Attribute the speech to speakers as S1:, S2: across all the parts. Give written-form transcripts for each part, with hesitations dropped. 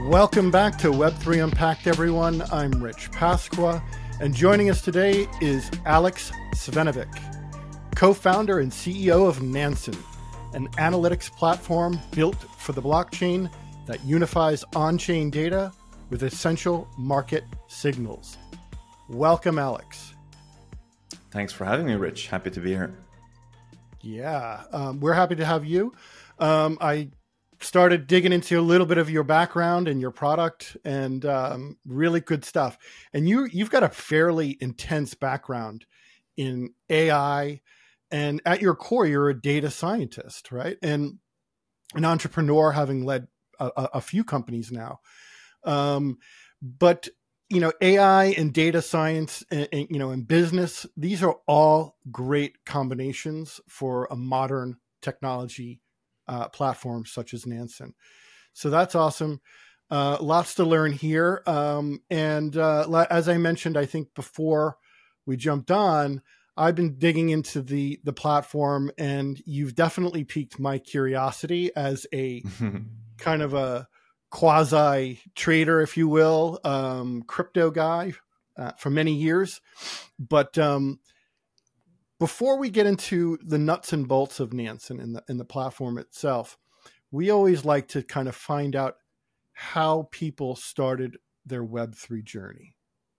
S1: Welcome back to Web3 Unpacked, everyone. I'm Rich Pasqua, and joining us today is Alex Svenovic, co-founder and CEO of Nansen, an analytics platform built for the blockchain that unifies on-chain data with essential market signals. Welcome, Alex.
S2: Thanks for having me, Rich. Happy to be here.
S1: Yeah, we're happy to have you. I started digging into a little bit of your background and your product, and really good stuff. And you've got a fairly intense background in AI, and at your core, you're a data scientist, right? And an entrepreneur, having led a few companies now. But AI and data science, and business, these are all great combinations for a modern technology platform such as Nansen. So that's awesome. Lots to learn here. And as I mentioned, I think before we jumped on, I've been digging into the platform, and you've definitely piqued my curiosity as a kind of a quasi trader, if you will, crypto guy for many years. But before we get into the nuts and bolts of Nansen and the platform itself, we always like to kind of find out how people started their Web3 journey.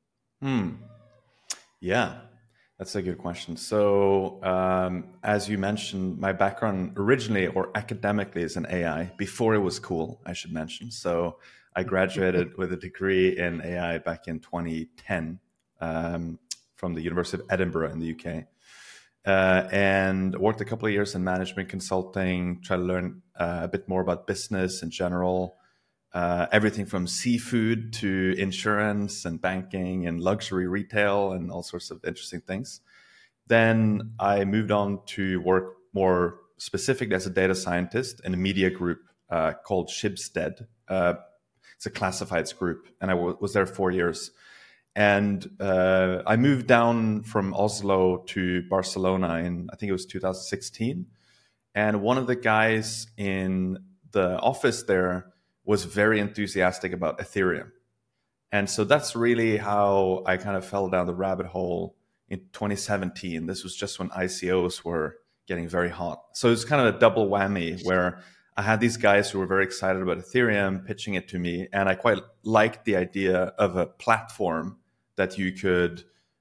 S2: Yeah, that's a good question. So as you mentioned, my background originally or academically is in AI before it was cool, I should mention. So I graduated with a degree in AI back in 2010 from the University of Edinburgh in the UK. And worked a couple of years in management consulting, try to learn a bit more about business in general, everything from seafood to insurance and banking and luxury retail and all sorts of interesting things. Then I moved on to work more specifically as a data scientist in a media group called Schibsted. It's a classifieds group, and I was there 4 years. And I moved down from Oslo to Barcelona in, I think it was 2016. And one of the guys in the office there was very enthusiastic about Ethereum. And so that's really how I kind of fell down the rabbit hole in 2017. This was just when ICOs were getting very hot. So it's kind of a double whammy where I had these guys who were very excited about Ethereum pitching it to me. And I quite liked the idea of a platform that you could,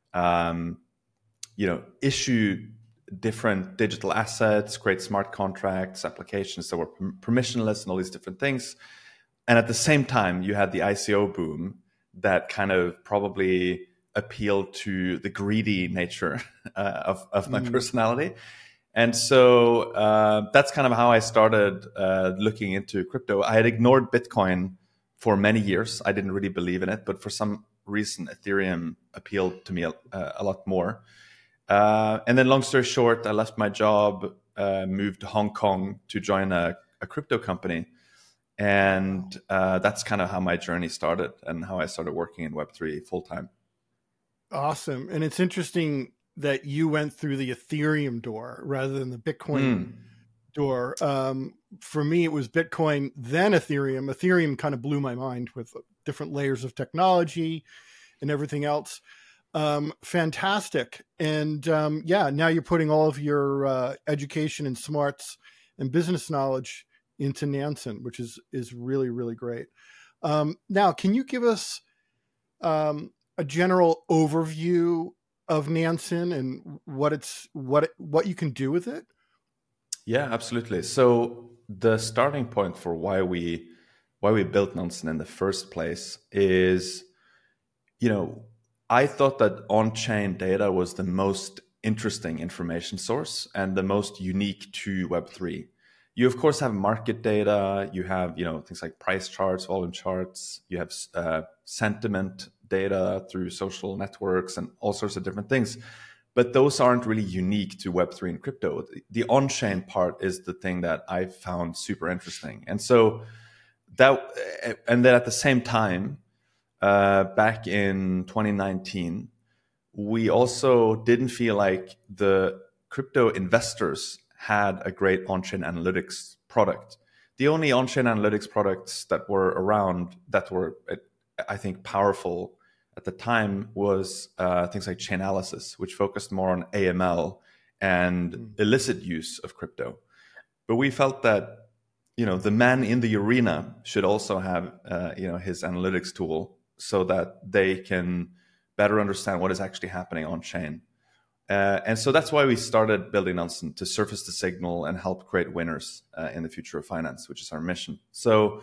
S2: issue different digital assets, create smart contracts, applications that were permissionless and all these different things. And at the same time, you had the ICO boom that kind of probably appealed to the greedy nature of my personality. And so that's kind of how I started looking into crypto. I had ignored Bitcoin for many years. I didn't really believe in it, but for some reason, Ethereum appealed to me a lot more. And then long story short, I left my job, moved to Hong Kong to join a crypto company. And that's kind of how my journey started and how I started working in Web3 full time.
S1: Awesome. And it's interesting that you went through the Ethereum door rather than the Bitcoin door. For me, it was Bitcoin, then Ethereum. Ethereum kind of blew my mind with different layers of technology and everything else. Fantastic. And now you're putting all of your education and smarts and business knowledge into Nansen, which is really, really great. Now, can you give us a general overview of Nansen and what you can do with it?
S2: Yeah, absolutely. So the starting point for why we built Nansen in the first place is, I thought that on-chain data was the most interesting information source and the most unique to Web3. You, of course, have market data. You have, things like price charts, volume charts. You have sentiment data through social networks and all sorts of different things. But those aren't really unique to Web3 and crypto. The on-chain part is the thing that I found super interesting. And so then at the same time, back in 2019, we also didn't feel like the crypto investors had a great on-chain analytics product. the only on-chain analytics products that were around that were, I think, powerful at the time was things like Chainalysis, which focused more on AML and illicit use of crypto. But we felt that, the man in the arena should also have, his analytics tool so that they can better understand what is actually happening on chain. And so that's why we started building Nansen, to surface the signal and help create winners in the future of finance, which is our mission. So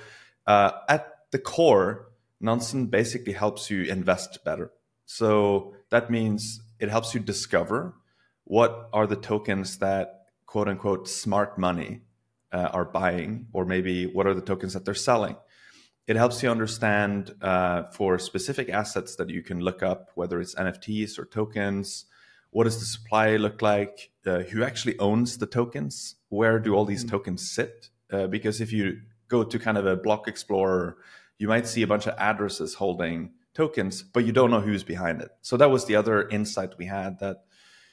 S2: at the core, Nansen basically helps you invest better. So that means it helps you discover what are the tokens that, quote unquote, smart money are buying, or maybe what are the tokens that they're selling. It helps you understand for specific assets that you can look up, whether it's NFTs or tokens, what does the supply look like, who actually owns the tokens, where do all these tokens sit? Because if you go to kind of a block explorer, you might see a bunch of addresses holding tokens, but you don't know who's behind it. So that was the other insight we had, that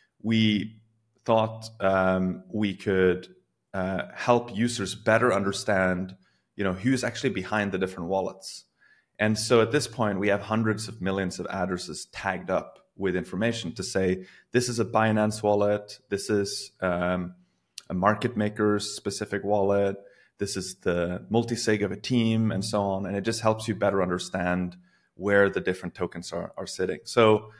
S2: we thought we could help users better understand, who's actually behind the different wallets. And so at this point, we have hundreds of millions of addresses tagged up with information to say, this is a Binance wallet, this is a market maker's specific wallet, this is the multi-sig of a team, and so on. And it just helps you better understand where the different tokens are sitting. So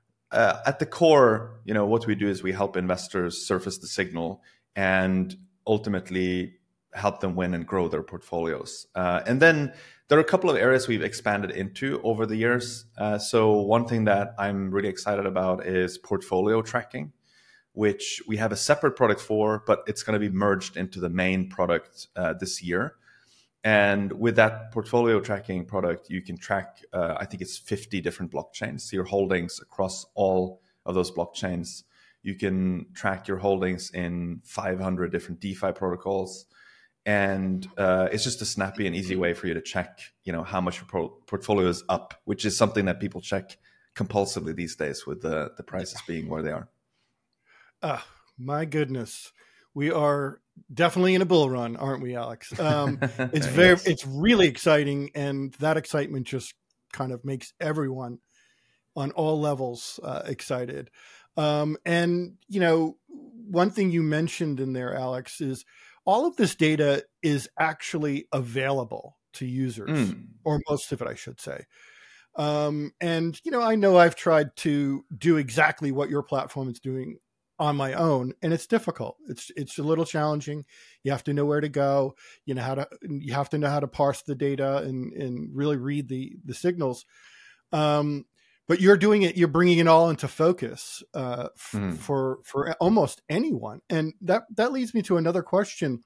S2: at the core, what we do is we help investors surface the signal and ultimately help them win and grow their portfolios. And then there are a couple of areas we've expanded into over the years. So one thing that I'm really excited about is portfolio tracking, which we have a separate product for, but it's going to be merged into the main product this year. And with that portfolio tracking product, you can track, I think it's 50 different blockchains, so your holdings across all of those blockchains. You can track your holdings in 500 different DeFi protocols. And it's just a snappy and easy way for you to check, how much your portfolio is up, which is something that people check compulsively these days with the prices being where they are.
S1: My goodness. We are definitely in a bull run, aren't we, Alex? It's
S2: Yes.
S1: It's really exciting. And that excitement just kind of makes everyone on all levels excited. And, one thing you mentioned in there, Alex, is all of this data is actually available to users, or most of it, I should say. And, I know I've tried to do exactly what your platform is doing on my own, and it's difficult. It's a little challenging. You have to know where to go. You have to know how to parse the data and really read the signals. But you're doing it. You're bringing it all into focus for almost anyone, and that leads me to another question.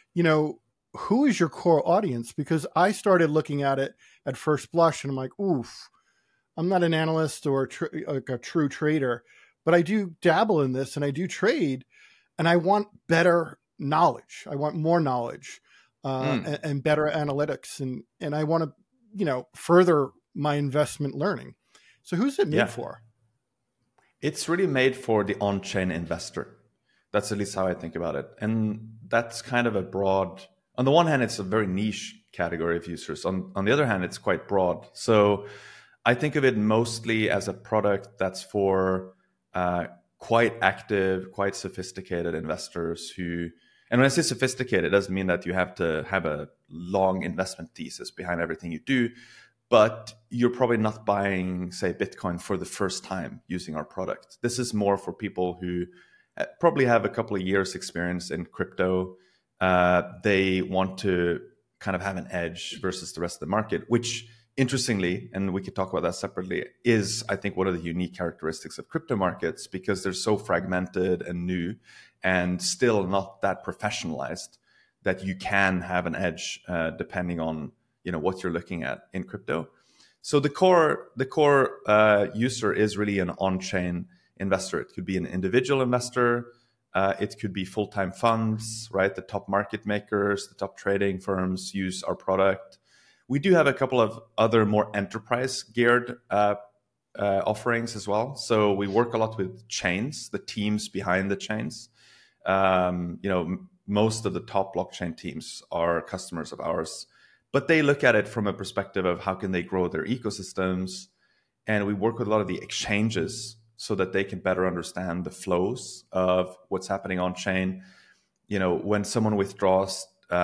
S1: Who is your core audience? Because I started looking at it at first blush, and I'm like, oof, I'm not an analyst or like a true trader, but I do dabble in this and I do trade, and I want better knowledge. I want more knowledge and better analytics, and I want to further my investment learning. So who's it made for?
S2: It's really made for the on-chain investor. That's at least how I think about it. And that's kind of a broad, on the one hand, it's a very niche category of users. On the other hand, it's quite broad. So I think of it mostly as a product that's for quite active, quite sophisticated investors who, and when I say sophisticated, it doesn't mean that you have to have a long investment thesis behind everything you do, but you're probably not buying, say, Bitcoin for the first time using our product. This is more for people who probably have a couple of years experience in crypto. They want to kind of have an edge versus the rest of the market, which interestingly, and we could talk about that separately, is, I think, one of the unique characteristics of crypto markets, because they're so fragmented and new and still not that professionalized, that you can have an edge depending on what you're looking at in crypto. So the core user is really an on-chain investor. It could be an individual investor. It could be full-time funds, right? The top market makers, the top trading firms use our product. We do have a couple of other more enterprise-geared offerings as well. So we work a lot with chains, the teams behind the chains. most of the top blockchain teams are customers of ours, but they look at it from a perspective of how can they grow their ecosystems. And we work with a lot of the exchanges so that they can better understand the flows of what's happening on chain. When someone withdraws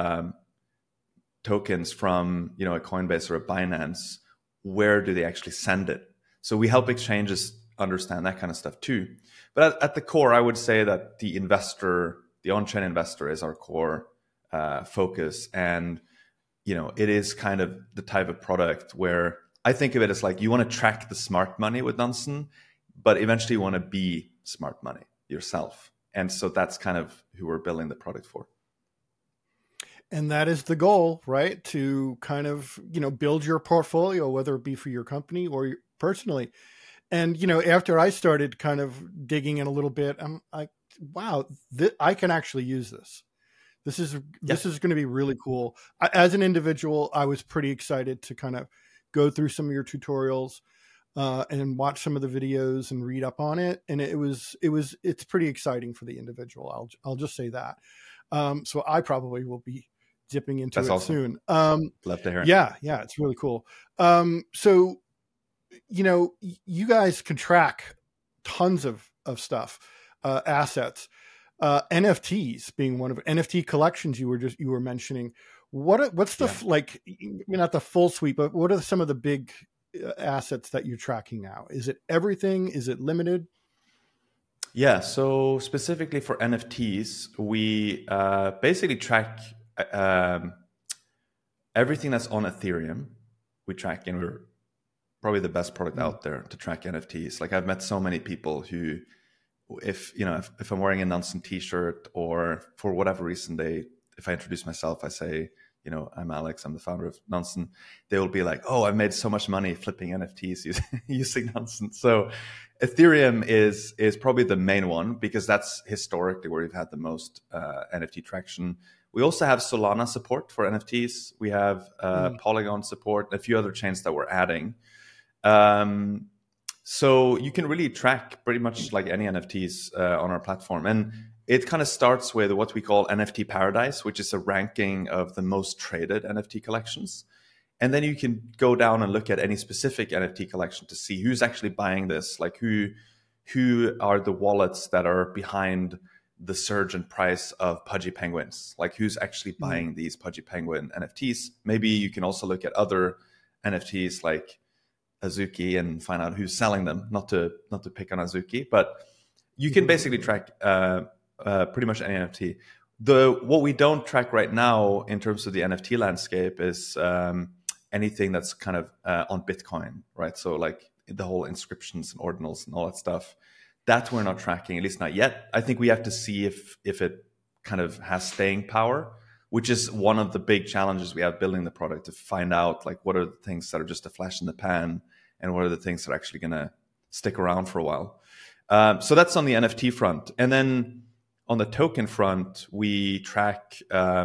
S2: tokens from, a Coinbase or a Binance, where do they actually send it? So we help exchanges understand that kind of stuff too. But at the core, I would say that the on-chain investor is our core focus. And, it is kind of the type of product where I think of it as like you want to track the smart money with Nansen, but eventually you want to be smart money yourself. And so that's kind of who we're building the product for.
S1: And that is the goal, right? To kind of, build your portfolio, whether it be for your company or personally. And, after I started kind of digging in a little bit, I'm like, wow, I can actually use this. This is going to be really cool. As an individual, I was pretty excited to kind of go through some of your tutorials and watch some of the videos and read up on it. And it's pretty exciting for the individual. I'll just say that. So I probably will be dipping into it soon.
S2: Love to hear it.
S1: Yeah, it's really cool. So, you guys can track tons of stuff, assets, NFTs being one of NFT collections you were mentioning. What's the not the full suite, but what are some of the big assets that you're tracking now? Is it everything? Is it limited?
S2: Yeah. So specifically for NFTs, we basically track everything that's on Ethereum. We track, and we're probably the best product out there to track NFTs. Like, I've met so many people who, if I'm wearing a Nansen t-shirt, or for whatever reason, if I introduce myself, I say, I'm Alex, I'm the founder of Nansen, they will be like, oh, I've made so much money flipping NFTs using Nansen. So Ethereum is probably the main one, because that's historically where we've had the most NFT traction. We also have Solana support for NFTs. We have Polygon support, a few other chains that we're adding. So you can really track pretty much like any NFTs on our platform. And it kind of starts with what we call NFT Paradise, which is a ranking of the most traded NFT collections. And then you can go down and look at any specific NFT collection to see who's actually buying this, like who are the wallets that are behind the surge in price of Pudgy Penguins, like who's actually buying these Pudgy Penguin NFTs. Maybe you can also look at other NFTs like Azuki and find out who's selling them. Not to pick on Azuki, but you can basically track pretty much any NFT. What we don't track right now in terms of the NFT landscape is anything that's kind of on Bitcoin, right? So like the whole inscriptions and ordinals and all that stuff, that we're not tracking, at least not yet. I think we have to see if it kind of has staying power, which is one of the big challenges we have building the product, to find out like what are the things that are just a flash in the pan and what are the things that are actually going to stick around for a while. So that's on the NFT front. And then on the token front, we track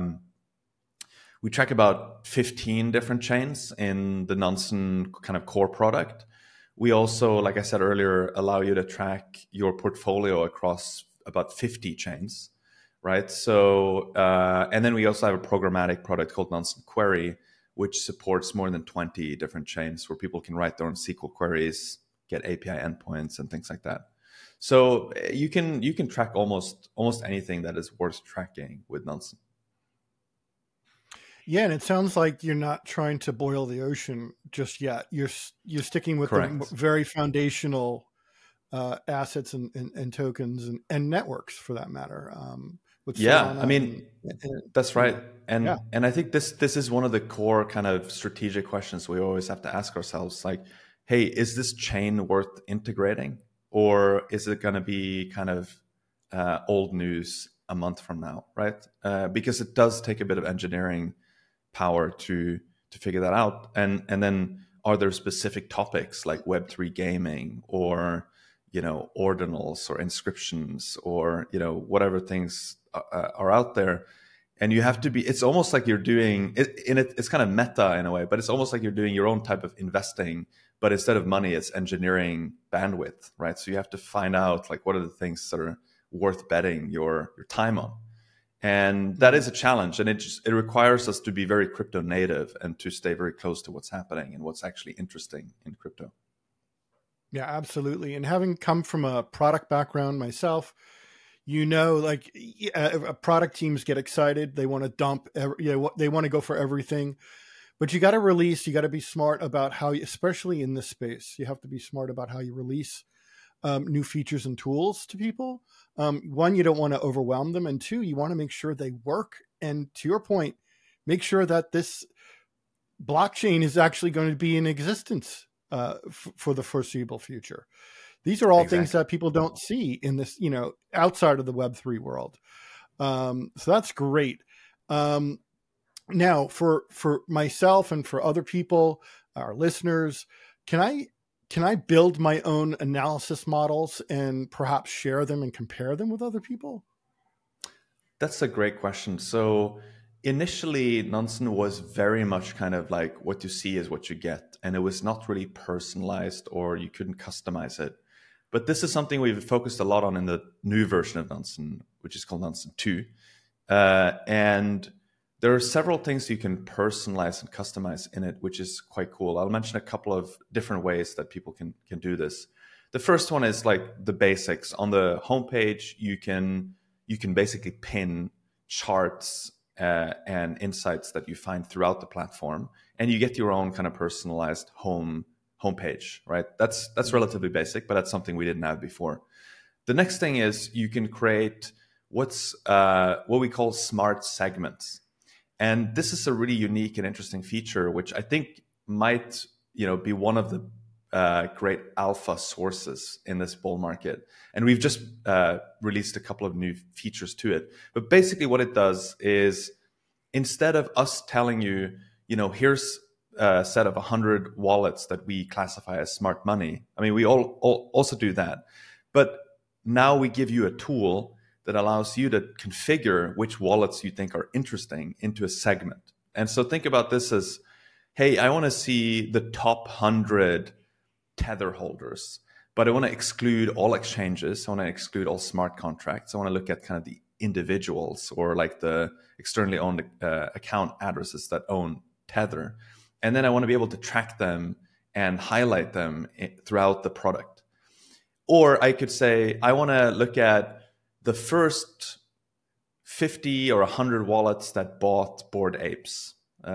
S2: about 15 different chains in the Nansen kind of core product. We also, like I said earlier, allow you to track your portfolio across about 50 chains, right? So, and then we also have a programmatic product called Nansen Query, which supports more than 20 different chains where people can write their own SQL queries, get API endpoints and things like that. So you can track almost anything that is worth tracking with Nansen.
S1: Yeah, and it sounds like you're not trying to boil the ocean just yet. You're sticking with the very foundational assets and tokens and networks, for that matter.
S2: I mean, that's right. And I think this is one of the core kind of strategic questions we always have to ask ourselves. Like, hey, is this chain worth integrating, or is it going to be kind of old news a month from now, right? Because it does take a bit of engineering power to figure that out. And then are there specific topics like Web3 gaming, or ordinals or inscriptions, or whatever things are out there? And you have to be, it's almost like you're doing it it's kind of meta in a way, but it's almost like you're doing your own type of investing, but instead of money, it's engineering bandwidth, right? So you have to find out like what are the things that are worth betting your time on. And that is a challenge, and it requires us to be very crypto native and to stay very close to what's happening and what's actually interesting in crypto.
S1: Yeah, absolutely. And having come from a product background myself, like product teams get excited. They want to dump, they want to go for everything. But you got to release, you got to be smart about how, especially in this space, you have to be smart about how you release new features and tools to people. One, you don't want to overwhelm them. And two, you want to make sure they work. And to your point, make sure that this blockchain is actually going to be in existence for the foreseeable future. These are all things that people don't see in this, outside of the Web3 world. So that's great. Now, for myself and for other people, our listeners, can I build my own analysis models and perhaps share them and compare them with other people?
S2: That's a great question. So initially, Nansen was very much kind of like what you see is what you get. And it was not really personalized, or you couldn't customize it. But this is something we've focused a lot on in the new version of Nansen, which is called Nansen 2. And there are several things you can personalize and customize in it, which is quite cool. I'll mention a couple of different ways that people can do this. The first one is like the basics. On the homepage, you can basically pin charts and insights that you find throughout the platform, and you get your own kind of personalized homepage, right? That's relatively basic, but that's something we didn't have before. The next thing is you can create what we call smart segments. And this is a really unique and interesting feature, which I think might, be one of the great alpha sources in this bull market. And we've just released a couple of new features to it. But basically what it does is, instead of us telling you, here's a set of 100 wallets that we classify as smart money. I mean, we all also do that. But now we give you a tool that allows you to configure which wallets you think are interesting into a segment. And so think about this as, hey, I want to see the top 100 Tether holders, but I want to exclude all exchanges. I want to exclude all smart contracts. I want to look at kind of the individuals, or like the externally owned account addresses that own Tether. And then I want to be able to track them and highlight them throughout the product. Or I could say, I want to look at the first 50 or 100 wallets that bought Bored Apes,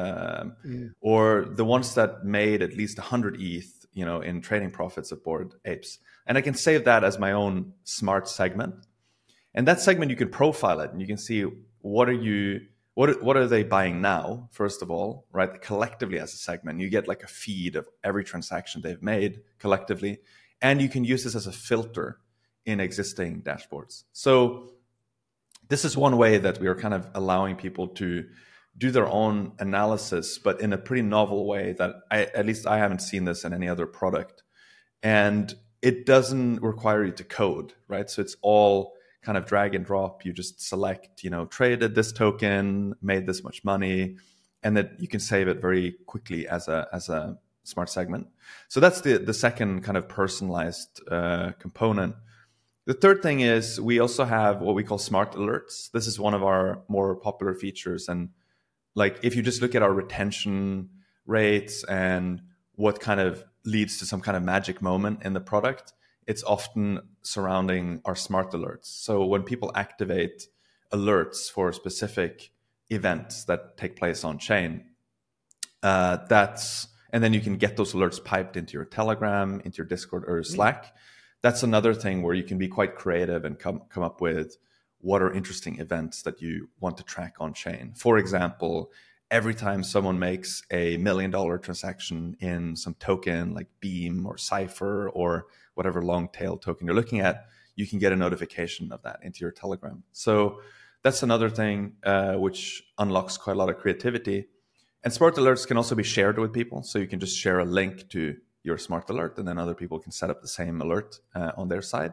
S2: or the ones that made at least 100 ETH, in trading profits of Bored Apes. And I can save that as my own smart segment. And that segment, you can profile it, and you can see what are they buying now, first of all, right? Collectively as a segment, you get like a feed of every transaction they've made collectively. And you can use this as a filter in existing dashboards. So this is one way that we are kind of allowing people to do their own analysis, but in a pretty novel way that at least I haven't seen this in any other product. And it doesn't require you to code, right? So it's all kind of drag and drop. You just select, traded this token, made this much money, and that you can save it very quickly as a smart segment. So that's the second kind of personalized component. The third thing is we also have what we call smart alerts. This is one of our more popular features. And like, if you just look at our retention rates and what kind of leads to some kind of magic moment in the product, it's often surrounding our smart alerts. So when people activate alerts for specific events that take place on chain, and then you can get those alerts piped into your Telegram, into your Discord or Slack. That's another thing where you can be quite creative and come up with what are interesting events that you want to track on chain. For example, every time someone makes a $1 million transaction in some token like Beam or Cypher or whatever long tail token you're looking at, you can get a notification of that into your Telegram. So that's another thing which unlocks quite a lot of creativity. And smart alerts can also be shared with people. So you can just share a link to your smart alert, and then other people can set up the same alert on their side.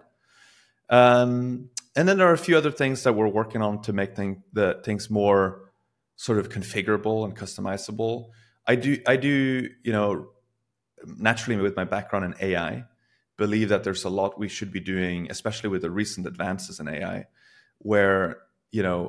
S2: And then there are a few other things that we're working on to make the things more sort of configurable and customizable. I do, naturally with my background in AI, believe that there's a lot we should be doing, especially with the recent advances in AI, where,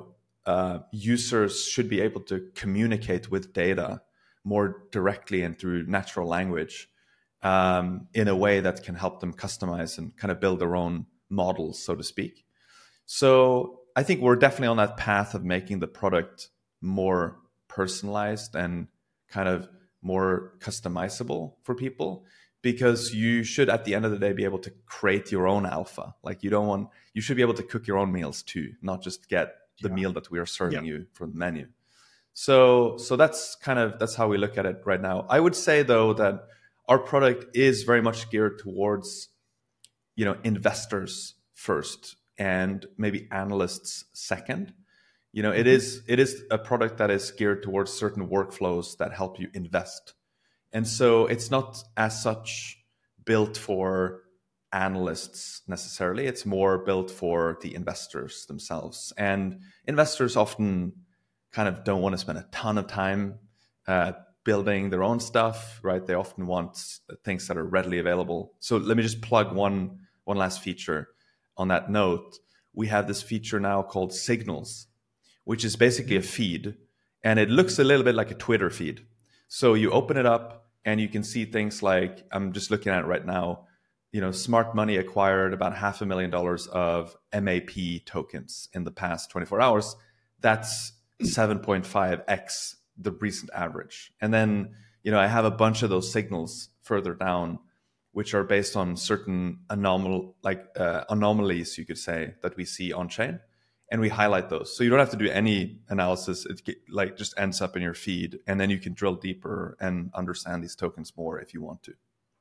S2: users should be able to communicate with data more directly and through natural language in a way that can help them customize and kind of build their own models, so to speak. So I think we're definitely on that path of making the product more personalized and kind of more customizable for people, because you should, at the end of the day, be able to create your own alpha. Like you should be able to cook your own meals too, not just get the meal that we are serving you from the menu. So that's how we look at it right now. I would say though that our product is very much geared towards, investors first and maybe analysts second. It is a product that is geared towards certain workflows that help you invest. And so it's not as such built for analysts necessarily. It's more built for the investors themselves. And investors often kind of don't want to spend a ton of time building their own stuff, right? They often want things that are readily available. So let me just plug one last feature on that note. We have this feature now called Signals, which is basically a feed, and it looks a little bit like a Twitter feed. So you open it up and you can see things like, I'm just looking at it right now, Smart Money acquired about $500,000 of MAP tokens in the past 24 hours. That's 7.5x the recent average. And then, I have a bunch of those signals further down, which are based on certain anomalies, you could say, that we see on chain. And we highlight those. So you don't have to do any analysis. It just ends up in your feed. And then you can drill deeper and understand these tokens more if you want to.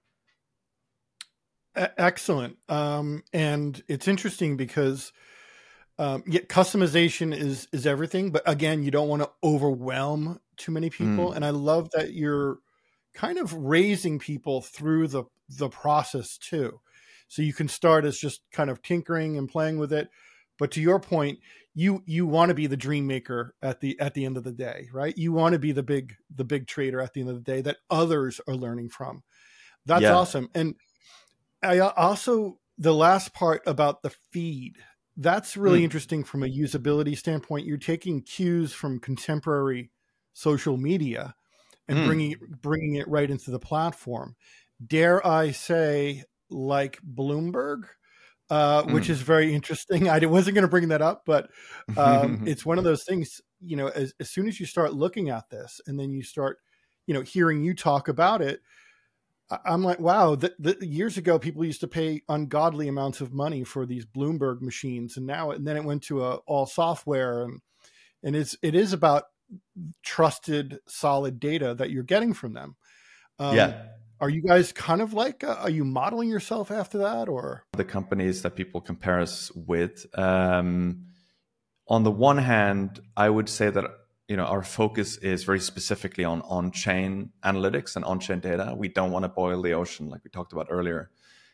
S1: Excellent. And it's interesting because customization is everything. But again, you don't want to overwhelm too many people. And I love that you're kind of raising people through the process too. So you can start as just kind of tinkering and playing with it. But to your point, you want to be the dream maker at the end of the day, right? You want to be the big trader at the end of the day that others are learning from. That's awesome. And I also, the last part about the feed, that's really interesting from a usability standpoint. You're taking cues from contemporary social media and bringing it right into the platform. Dare I say, like Bloomberg? Which is very interesting. I wasn't going to bring that up, but it's one of those things, as soon as you start looking at this and then you start, hearing you talk about it, I'm like, wow, years ago, people used to pay ungodly amounts of money for these Bloomberg machines. And then it went to all software and it is about trusted, solid data that you're getting from them. Are you guys kind of are you modeling yourself after that, or
S2: the companies that people compare us with? On the one hand, I would say that our focus is very specifically on on-chain analytics and on-chain data. We don't want to boil the ocean like we talked about earlier.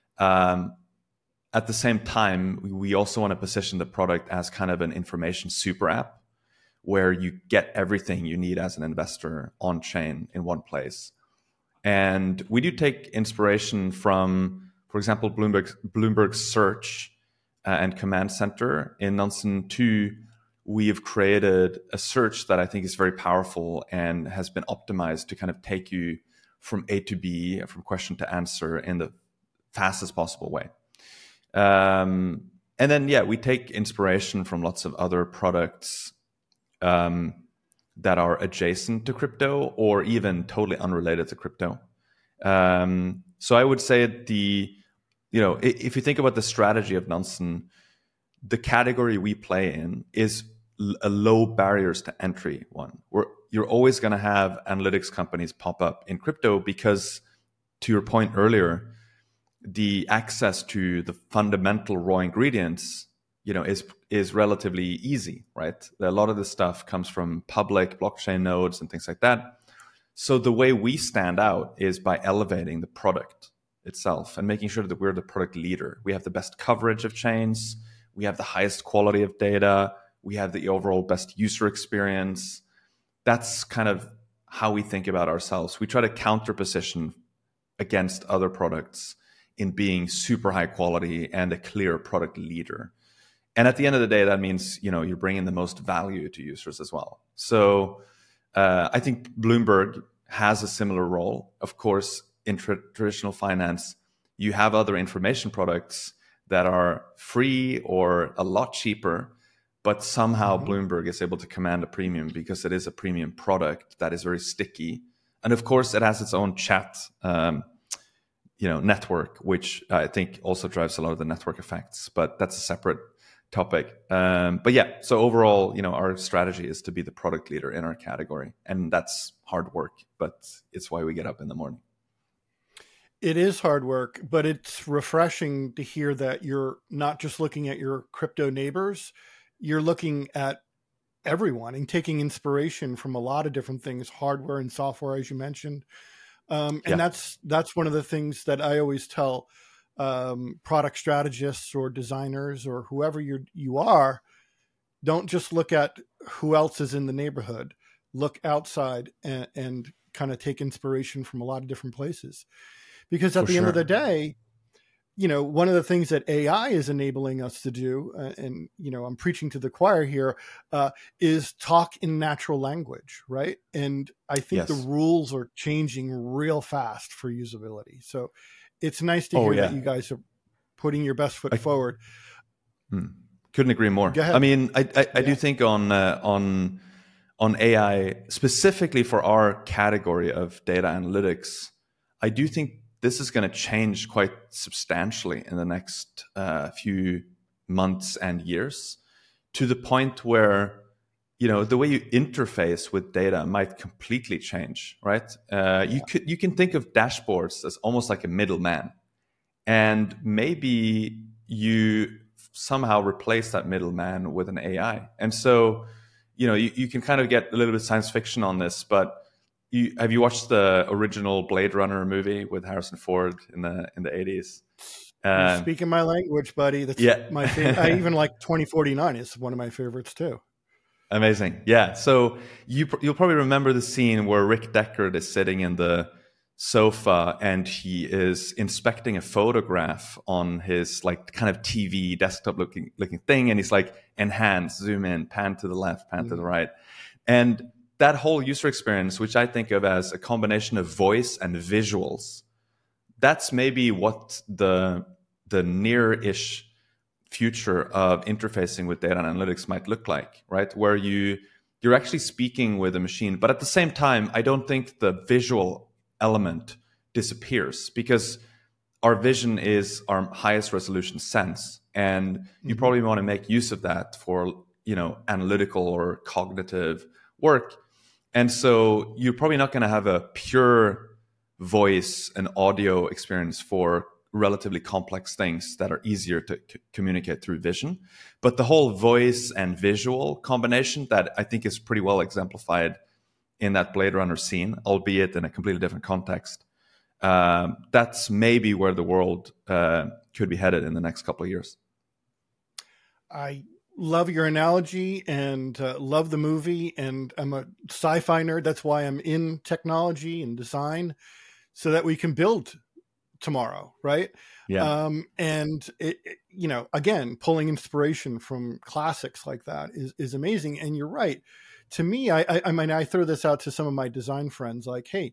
S2: At the same time, we also want to position the product as kind of an information super app where you get everything you need as an investor on-chain in one place. And we do take inspiration from, for example, Bloomberg's search and command center. In Nansen 2, we have created a search that I think is very powerful and has been optimized to kind of take you from A to B, from question to answer in the fastest possible way. And then, we take inspiration from lots of other products that are adjacent to crypto or even totally unrelated to crypto. So I would say if you think about the strategy of Nansen, the category we play in is a low barriers to entry one. You're always going to have analytics companies pop up in crypto because, to your point earlier, the access to the fundamental raw ingredients is relatively easy, right? A lot of this stuff comes from public blockchain nodes and things like that. So the way we stand out is by elevating the product itself and making sure that we're the product leader. We have the best coverage of chains. We have the highest quality of data. We have the overall best user experience. That's kind of how we think about ourselves. We try to counterposition against other products in being super high quality and a clear product leader. And at the end of the day, that means, you're bringing the most value to users as well. So I think Bloomberg has a similar role. Of course, in traditional finance, you have other information products that are free or a lot cheaper, but somehow Bloomberg is able to command a premium because it is a premium product that is very sticky. And of course, it has its own chat network, which I think also drives a lot of the network effects, but that's a separate topic. But yeah, so overall, our strategy is to be the product leader in our category, and that's hard work, but it's why we get up in the morning.
S1: It is hard work, but it's refreshing to hear that you're not just looking at your crypto neighbors, you're looking at everyone and taking inspiration from a lot of different things, hardware and software, as you mentioned. And that's one of the things that I always tell product strategists or designers or whoever you are. Don't just look at who else is in the neighborhood. Look outside and kind of take inspiration from a lot of different places. Because at the end of the day, one of the things that AI is enabling us to do, and I'm preaching to the choir here, is talk in natural language, right? And I think the rules are changing real fast for usability. So it's nice to hear that you guys are putting your best foot forward.
S2: Couldn't agree more.
S1: Go ahead.
S2: I mean, I do think on AI, specifically for our category of data analytics, I do think this is going to change quite substantially in the next few months and years, to the point where, the way you interface with data might completely change, right? You can think of dashboards as almost like a middleman, and maybe you somehow replace that middleman with an AI. And so, you can kind of get a little bit science fiction on this, but have you watched the original Blade Runner movie with Harrison Ford in the 80s?
S1: You're speaking my language, buddy. That's my favorite. I even like 2049 is one of my favorites too.
S2: Amazing. Yeah. So you'll probably remember the scene where Rick Deckard is sitting in the sofa and he is inspecting a photograph on his kind of TV desktop looking thing, and he's like, enhance, zoom in, pan to the left, pan to the right. And that whole user experience, which I think of as a combination of voice and visuals, that's maybe what the near-ish future of interfacing with data analytics might look like, right? Where you're actually speaking with a machine, but at the same time, I don't think the visual element disappears, because our vision is our highest resolution sense, and you probably want to make use of that for analytical or cognitive work. And so you're probably not going to have a pure voice and audio experience for relatively complex things that are easier to communicate through vision. But the whole voice and visual combination that I think is pretty well exemplified in that Blade Runner scene, albeit in a completely different context, that's maybe where the world could be headed in the next couple of years.
S1: I love your analogy and love the movie, and I'm a sci-fi nerd. That's why I'm in technology and design, so that we can build tomorrow, right?
S2: Yeah.
S1: And again, pulling inspiration from classics like that is amazing. And you're right. To me, I mean, I throw this out to some of my design friends, like, hey,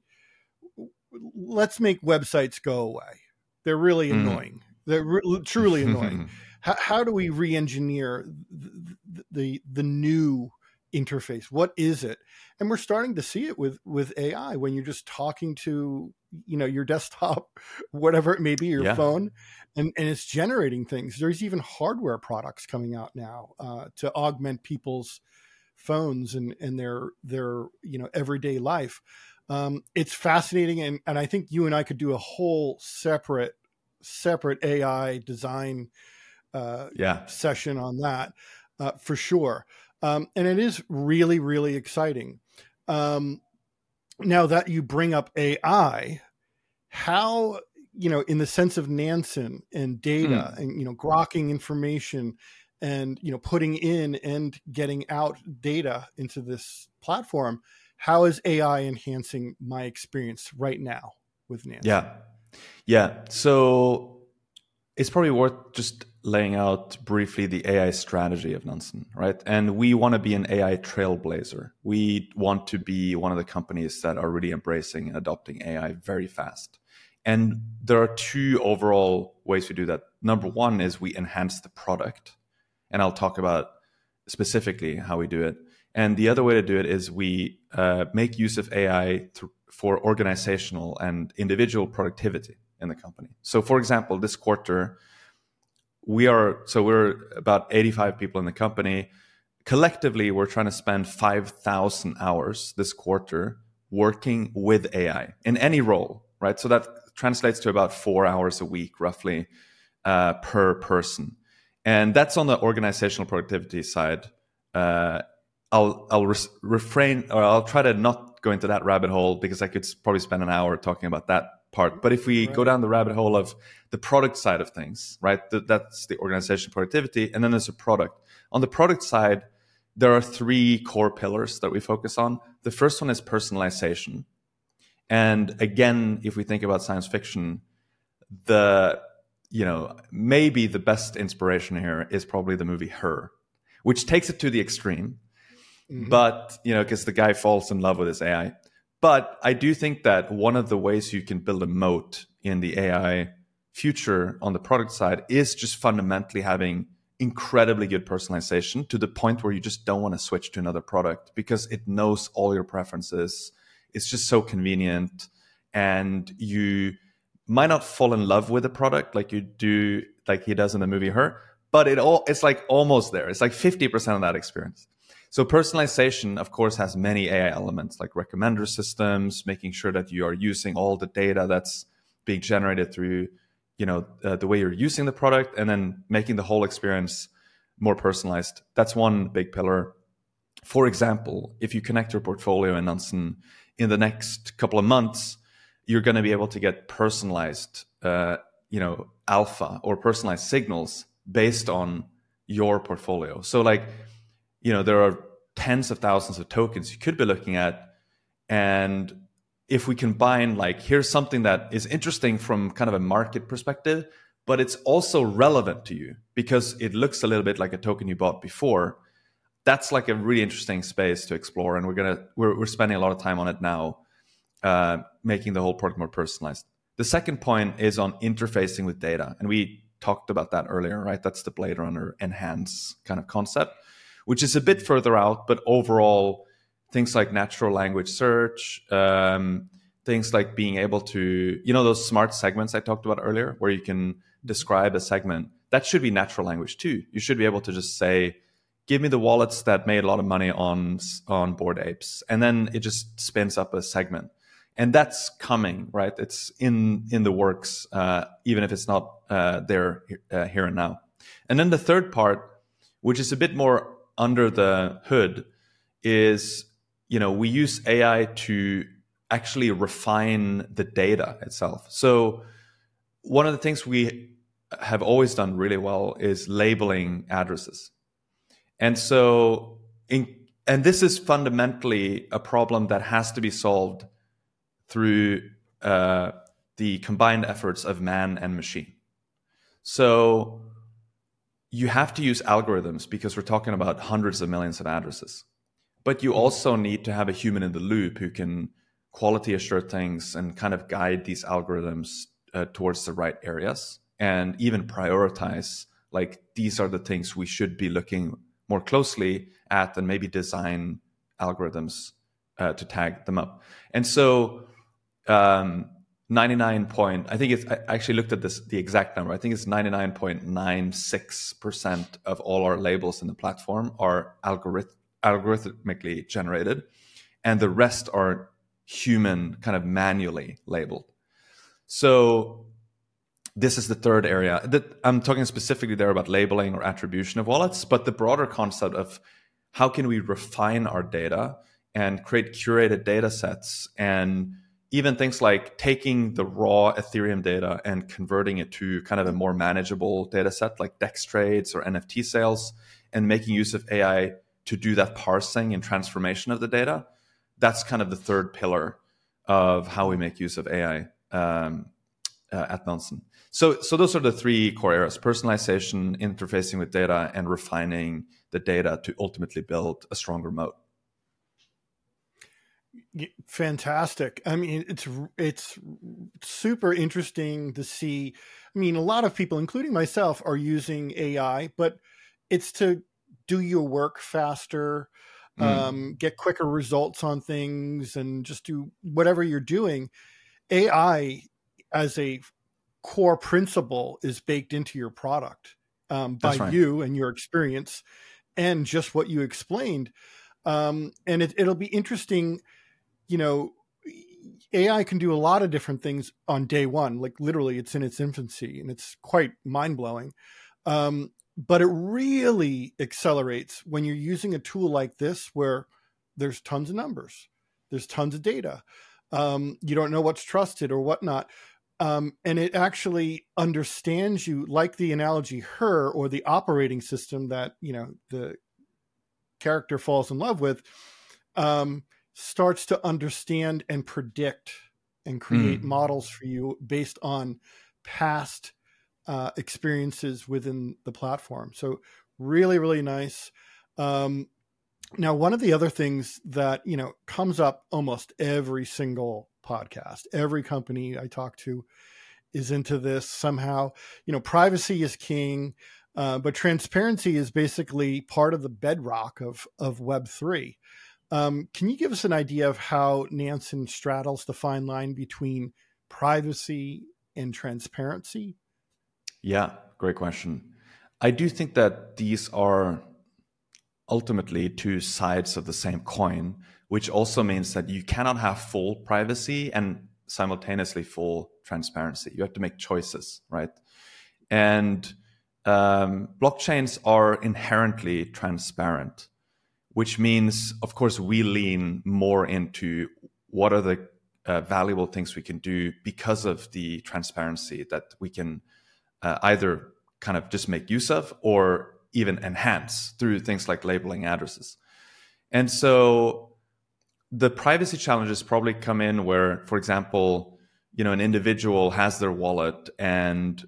S1: let's make websites go away. They're really annoying. They're truly annoying. How do we re-engineer the new interface? What is it? And we're starting to see it with AI, when you're just talking to your desktop, whatever it may be, your phone, and it's generating things. There's even hardware products coming out now to augment people's phones and their everyday life. It's fascinating, and I think you and I could do a whole separate AI design session on that for sure. And it is really, really exciting. Now that you bring up AI, how, in the sense of Nansen and data and, grokking information and, putting in and getting out data into this platform, how is AI enhancing my experience right now with Nansen?
S2: Yeah. So it's probably worth just laying out briefly the AI strategy of Nansen, right? And we want to be an AI trailblazer. We want to be one of the companies that are really embracing and adopting AI very fast. And there are two overall ways we do that. Number one is we enhance the product. And I'll talk about specifically how we do it. And the other way to do it is we make use of AI for organizational and individual productivity in the company. So for example, this quarter, we're about 85 people in the company. Collectively, we're trying to spend 5,000 hours this quarter working with AI in any role, right? So that translates to about 4 hours a week, roughly, per person. And that's on the organizational productivity side. I'll refrain, or I'll try to not go into that rabbit hole because I could probably spend an hour talking about that part. But if we go down the rabbit hole of the product side of things, right, that's the organizational productivity. And then there's a product. On the product side, there are three core pillars that we focus on. The first one is personalization. And again, if we think about science fiction, maybe the best inspiration here is probably the movie Her, which takes it to the extreme. Mm-hmm. But, because the guy falls in love with his AI. But I do think that one of the ways you can build a moat in the AI future on the product side is just fundamentally having incredibly good personalization to the point where you just don't want to switch to another product because it knows all your preferences. It's just so convenient. And you might not fall in love with the product like he does in the movie Her, but it's like almost there. It's like 50% of that experience. So personalization, of course, has many AI elements like recommender systems, making sure that you are using all the data that's being generated through, the way you're using the product, and then making the whole experience more personalized. That's one big pillar. For example, if you connect your portfolio in Nansen in the next couple of months, you're going to be able to get personalized, alpha or personalized signals based on your portfolio. So there are tens of thousands of tokens you could be looking at. And if we combine, here's something that is interesting from kind of a market perspective, but it's also relevant to you because it looks a little bit like a token you bought before. That's a really interesting space to explore. And we're spending a lot of time on it now, making the whole product more personalized. The second point is on interfacing with data. And we talked about that earlier, right? That's the Blade Runner Enhance kind of concept, which is a bit further out, but overall, things like natural language search, things like being able to, those smart segments I talked about earlier, where you can describe a segment, that should be natural language too. You should be able to just say, give me the wallets that made a lot of money on Bored Apes. And then it just spins up a segment. And that's coming, right? It's in the works, even if it's not there here and now. And then the third part, which is a bit more under the hood, is, we use AI to actually refine the data itself. So one of the things we have always done really well is labeling addresses. And so, and this is fundamentally a problem that has to be solved through the combined efforts of man and machine. So you have to use algorithms because we're talking about hundreds of millions of addresses. But you also need to have a human in the loop who can quality assure things and kind of guide these algorithms towards the right areas and even prioritize, these are the things we should be looking more closely at and maybe design algorithms to tag them up. And so 99 point, I think it's, I actually looked at the exact number. I think it's 99.96% of all our labels in the platform are algorithmically generated, and the rest are human, kind of manually labeled. So this is the third area that I'm talking specifically there about labeling or attribution of wallets, but the broader concept of how can we refine our data and create curated data sets, and even things like taking the raw Ethereum data and converting it to kind of a more manageable data set like DEX trades or NFT sales, and making use of AI to do that parsing and transformation of the data. That's kind of the third pillar of how we make use of AI at Nansen. So those are the three core areas: personalization, interfacing with data, and refining the data to ultimately build a stronger moat.
S1: Fantastic. I mean, it's super interesting to see. I mean, a lot of people, including myself, are using AI, but it's to do your work faster, get quicker results on things, and just do whatever you're doing. AI as a core principle is baked into your product by
S2: right.
S1: you and your experience and just what you explained. And it'll be interesting. You know, AI can do a lot of different things on day one. Like literally, it's in its infancy, and it's quite mind blowing. But it really accelerates when you're using a tool like this, where there's tons of numbers, there's tons of data. You don't know what's trusted or whatnot. And it actually understands you, like the analogy her, or the operating system that, you know, the character falls in love with, starts to understand and predict and create models for you based on past experiences within the platform. So really, really nice. Now, one of the other things that, you know, comes up almost every single podcast, every company I talk to is into this somehow. You know, privacy is king, but transparency is basically part of the bedrock of Web3. Can you give us an idea of how Nansen straddles the fine line between privacy and transparency?
S2: Yeah, great question. I do think that these are ultimately two sides of the same coin, which also means that you cannot have full privacy and simultaneously full transparency. You have to make choices, right? And blockchains are inherently transparent, which means, of course, we lean more into what are the valuable things we can do because of the transparency that we can either kind of just make use of or even enhance through things like labeling addresses. And so the privacy challenges probably come in where, for example, you know, an individual has their wallet and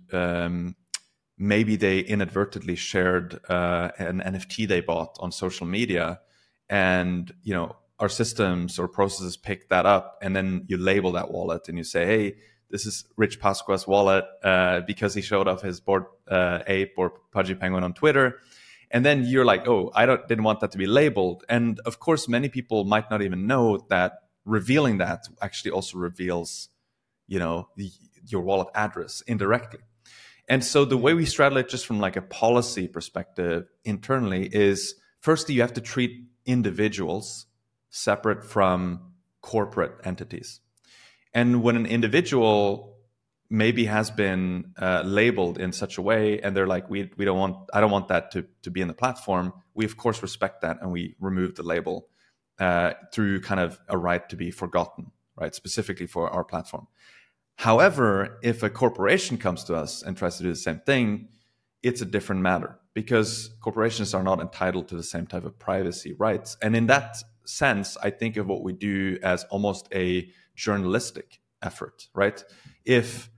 S2: maybe they inadvertently shared an NFT they bought on social media, and you know, our systems or processes pick that up, and then you label that wallet and you say, hey, this is Rich Pasqua's wallet because he showed off his Bored Ape or Pudgy Penguin on Twitter. And then you're like, oh, didn't want that to be labeled. And of course, many people might not even know that revealing that actually also reveals, you know, your wallet address indirectly. And so the way we straddle it just from like a policy perspective internally is, firstly, you have to treat individuals separate from corporate entities. And when an individual maybe has been labeled in such a way, and they're like, I don't want that to be in the platform, we of course respect that, and we remove the label through kind of a right to be forgotten, right? Specifically for our platform. However, if a corporation comes to us and tries to do the same thing, it's a different matter, because corporations are not entitled to the same type of privacy rights. And in that sense, I think of what we do as almost a journalistic effort, right? If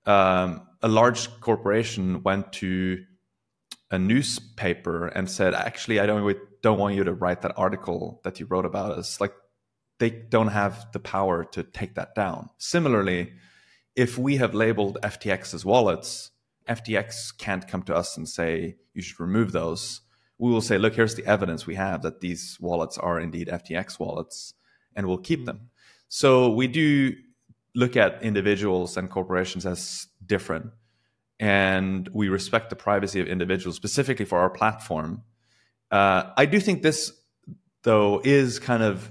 S2: a large corporation went to a newspaper and said, actually, I don't want you to write that article that you wrote about us, like, they don't have the power to take that down. Similarly, if we have labeled FTX as wallets, FTX can't come to us and say, you should remove those. We will say, look, here's the evidence we have that these wallets are indeed FTX wallets, and we'll keep them. So we do look at individuals and corporations as different, and we respect the privacy of individuals, specifically for our platform. I do think this, though, is kind of,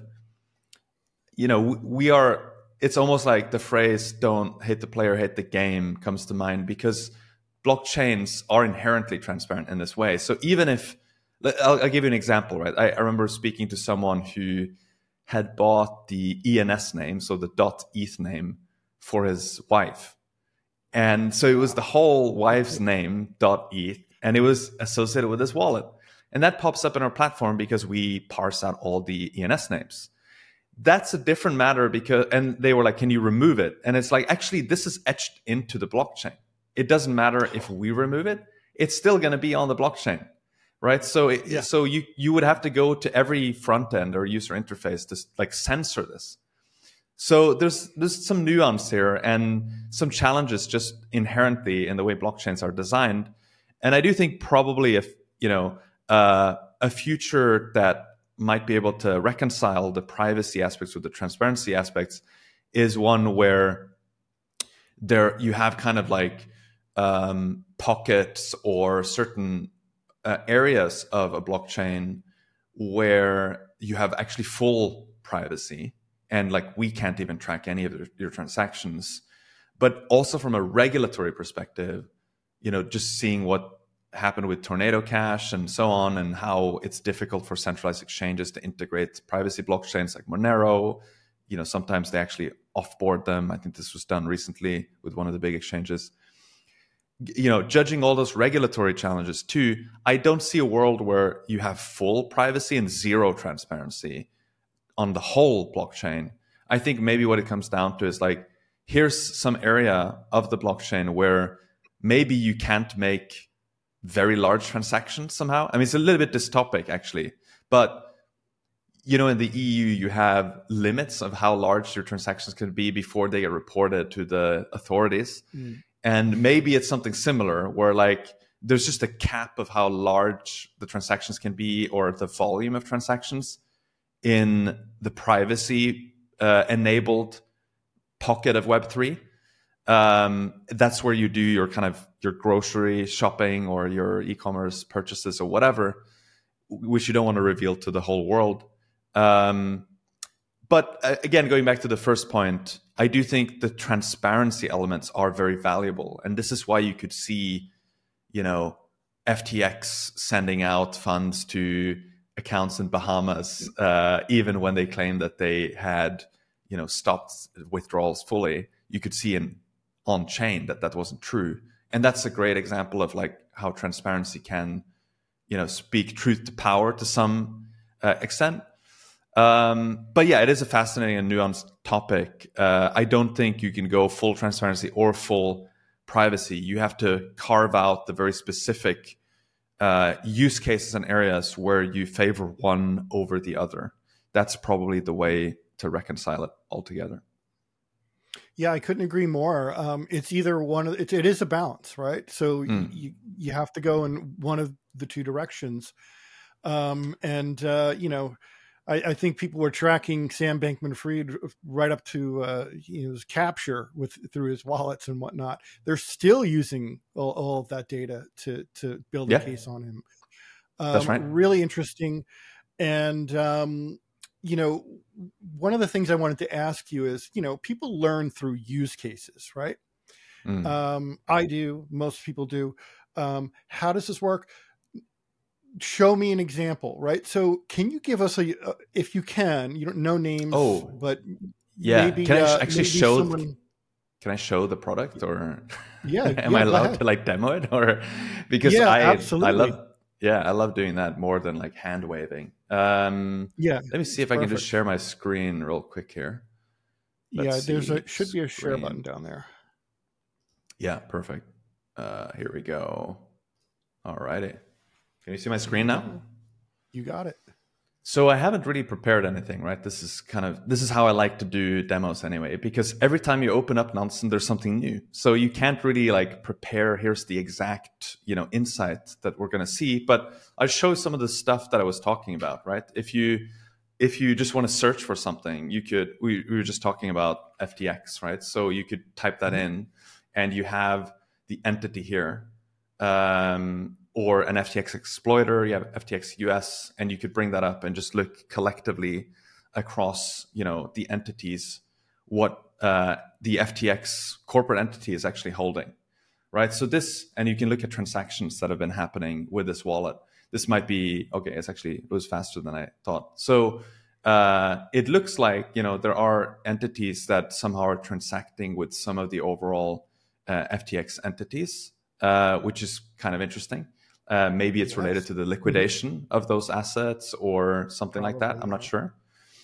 S2: you know, it's almost like the phrase, don't hate the player, hate the game, comes to mind, because blockchains are inherently transparent in this way. So even if, I'll give you an example, right? I remember speaking to someone who had bought the ENS name, so the .eth name, for his wife. And so it was the whole wife's name, .eth, and it was associated with his wallet. And that pops up in our platform because we parse out all the ENS names. that's a different matter because, and they were like, can you remove it? And it's like, actually, this is etched into the blockchain. It doesn't matter if we remove it, it's still going to be on the blockchain, right? So, so you would have to go to every front end or user interface to like censor this. So there's some nuance here and some challenges just inherently in the way blockchains are designed. And I do think probably if, a future that might be able to reconcile the privacy aspects with the transparency aspects is one where there you have kind of like pockets or certain areas of a blockchain where you have actually full privacy and like we can't even track any of your transactions. But also from a regulatory perspective, just seeing what happened with Tornado Cash and so on, and how it's difficult for centralized exchanges to integrate privacy blockchains like Monero. Sometimes they actually offboard them. I think this was done recently with one of the big exchanges. Judging all those regulatory challenges too, I don't see a world where you have full privacy and zero transparency on the whole blockchain. I think maybe what it comes down to is like, here's some area of the blockchain where maybe you can't make very large transactions somehow. I mean, it's a little bit dystopic actually, but in the EU, you have limits of how large your transactions can be before they get reported to the authorities. And maybe it's something similar where like there's just a cap of how large the transactions can be or the volume of transactions in the privacy enabled pocket of Web3. That's where you do your kind of your grocery shopping or your e-commerce purchases or whatever, which you don't want to reveal to the whole world. But again, going back to the first point, I do think the transparency elements are very valuable. And this is why you could see, FTX sending out funds to accounts in Bahamas, even when they claimed that they had, stopped withdrawals fully. You could see on chain that wasn't true. And that's a great example of like how transparency can, speak truth to power to some extent. But yeah, it is a fascinating and nuanced topic. I don't think you can go full transparency or full privacy. You have to carve out the very specific use cases and areas where you favor one over the other. That's probably the way to reconcile it altogether.
S1: Yeah, I couldn't agree more. It's either one of it is a balance, right? So you have to go in one of the two directions. I think people were tracking Sam Bankman-Fried right up to his capture through his wallets and whatnot. They're still using all of that data to build a case on him.
S2: That's right.
S1: Really interesting. And one of the things I wanted to ask you is, people learn through use cases, right? I do. Most people do. How does this work? Show me an example, right? So can you give us if you can, no names, but maybe,
S2: can I actually show,
S1: someone...
S2: can I show the product or
S1: am
S2: I allowed to like demo it or because
S1: absolutely.
S2: I love doing that more than like hand waving. Let me see if I can just share my screen real quick here.
S1: Should be a share button down there.
S2: Yeah, perfect. Here we go. All righty. Can you see my screen now?
S1: You got it.
S2: So I haven't really prepared anything, right? This is how I like to do demos anyway, because every time you open up Nansen, there's something new. So you can't really like prepare, here's the exact, insight that we're going to see, but I'll show some of the stuff that I was talking about, right? If you just want to search for something, we were just talking about FTX, right? So you could type that in and you have the entity here. Or an FTX exploiter, you have FTX US, and you could bring that up and just look collectively across, the entities, what the FTX corporate entity is actually holding, right? So and you can look at transactions that have been happening with this wallet. This might be, it was faster than I thought. So it looks like, there are entities that somehow are transacting with some of the overall FTX entities, which is kind of interesting. Maybe it's related to the liquidation of those assets or something like that. I'm not sure.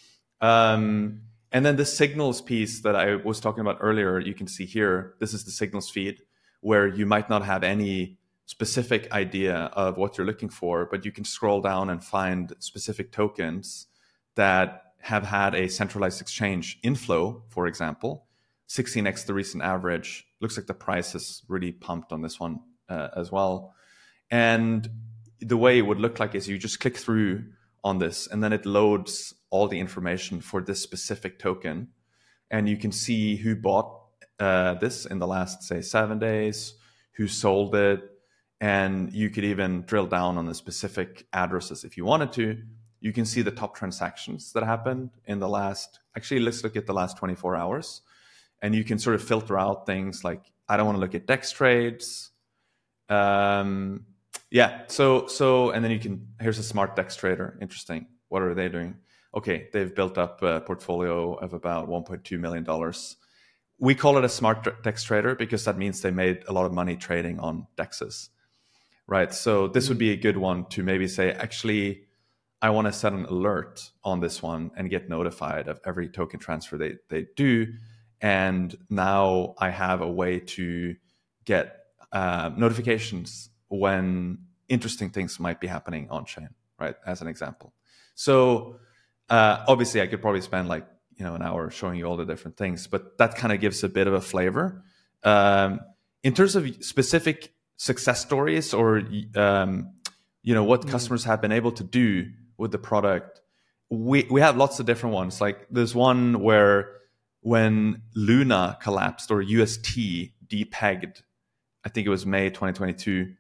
S2: And then the signals piece that I was talking about earlier, you can see here, this is the signals feed where you might not have any specific idea of what you're looking for, but you can scroll down and find specific tokens that have had a centralized exchange inflow, for example, 16x the recent average. Looks like the price is really pumped on this one as well. And the way it would look like is you just click through on this, and then it loads all the information for this specific token. And you can see who bought this in the last, say, 7 days, who sold it. And you could even drill down on the specific addresses if you wanted to. You can see the top transactions that happened in the last, actually, let's look at the last 24 hours. And you can sort of filter out things like, I don't want to look at DEX trades. Yeah, so and then you can, here's a smart DEX trader. Interesting. What are they doing? Okay, they've built up a portfolio of about $1.2 million. We call it a smart DEX trader because that means they made a lot of money trading on DEXs, right? So this would be a good one to maybe say, actually, I want to set an alert on this one and get notified of every token transfer they do. And now I have a way to get notifications when interesting things might be happening on chain, right? As an example. So obviously I could probably spend like, an hour showing you all the different things, but that kind of gives a bit of a flavor. In terms of specific success stories or, what customers have been able to do with the product, we have lots of different ones. Like there's one where when Luna collapsed or UST depegged, I think it was May 2022,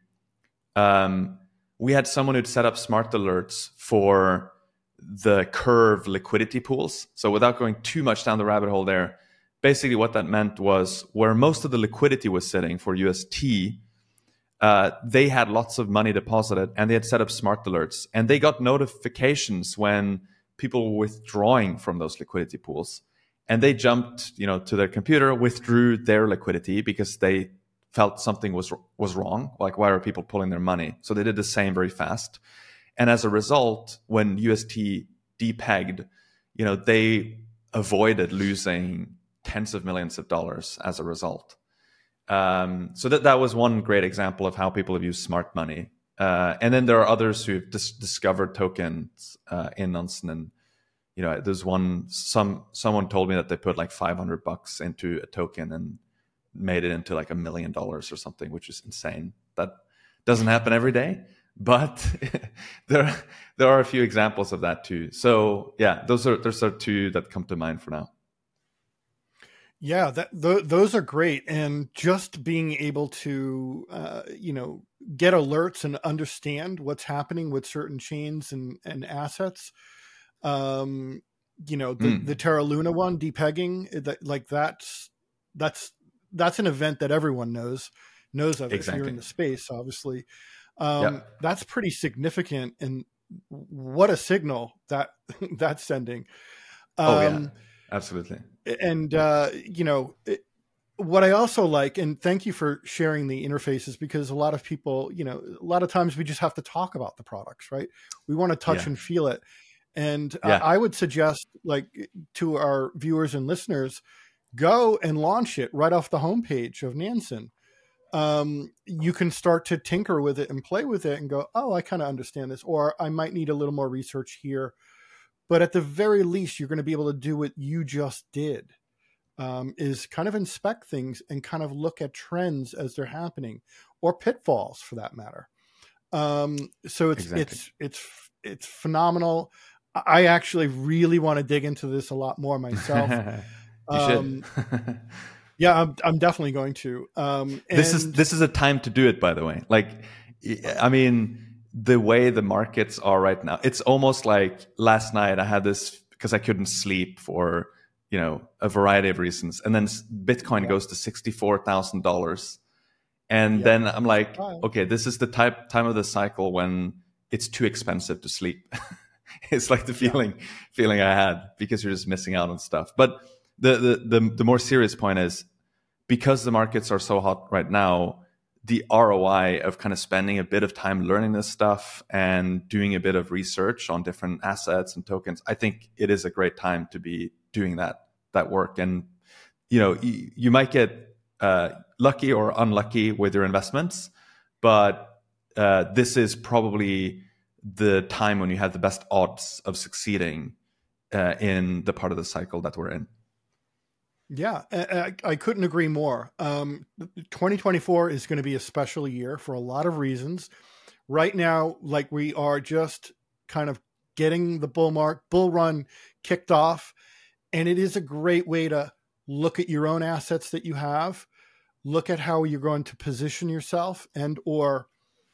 S2: we had someone who'd set up smart alerts for the Curve liquidity pools. So without going too much down the rabbit hole there, basically what that meant was where most of the liquidity was sitting for UST, they had lots of money deposited and they had set up smart alerts. And they got notifications when people were withdrawing from those liquidity pools. And they jumped, to their computer, withdrew their liquidity because they felt something was wrong. Like, why are people pulling their money? So they did the same very fast. And as a result, when UST depegged, they avoided losing tens of millions of dollars as a result. So that was one great example of how people have used smart money. And then there are others who've discovered tokens in Nansen. And there's someone told me that they put like $500 into a token and made it into like $1 million or something, which is insane. That doesn't happen every day. But there are a few examples of that too. So yeah, those are two that come to mind for now.
S1: Yeah, those are great, and just being able to get alerts and understand what's happening with certain chains and assets. The Terra Luna one, depegging, that's an event that everyone knows of. Exactly. If you're in the space, obviously. That's pretty significant, and what a signal that's sending.
S2: Yeah, absolutely.
S1: And what I also like, and thank you for sharing the interfaces, because a lot of people, a lot of times we just have to talk about the products, right? We want to touch and feel it. And I would suggest, like, to our viewers and listeners, go and launch it right off the homepage of Nansen. You can start to tinker with it and play with it and go, oh, I kind of understand this, or I might need a little more research here. But at the very least, you're going to be able to do what you just did, is kind of inspect things and kind of look at trends as they're happening, or pitfalls for that matter. So it's phenomenal. I actually really want to dig into this a lot more myself.
S2: You should.
S1: Yeah, I'm definitely going to.
S2: This is a time to do it, by the way. Like, I mean, the way the markets are right now, it's almost like last night I had this because I couldn't sleep for, a variety of reasons. And then Bitcoin goes to $64,000. And then I'm like, okay, this is the time of the cycle when it's too expensive to sleep. It's like the feeling I had, because you're just missing out on stuff. But the more serious point is, because the markets are so hot right now, the ROI of kind of spending a bit of time learning this stuff and doing a bit of research on different assets and tokens, I think it is a great time to be doing that work. And you might get lucky or unlucky with your investments, but this is probably the time when you have the best odds of succeeding in the part of the cycle that we're in.
S1: Yeah, I couldn't agree more. 2024 is going to be a special year for a lot of reasons. Right now, like, we are just kind of getting the bull run kicked off, and it is a great way to look at your own assets that you have, look at how you're going to position yourself, and or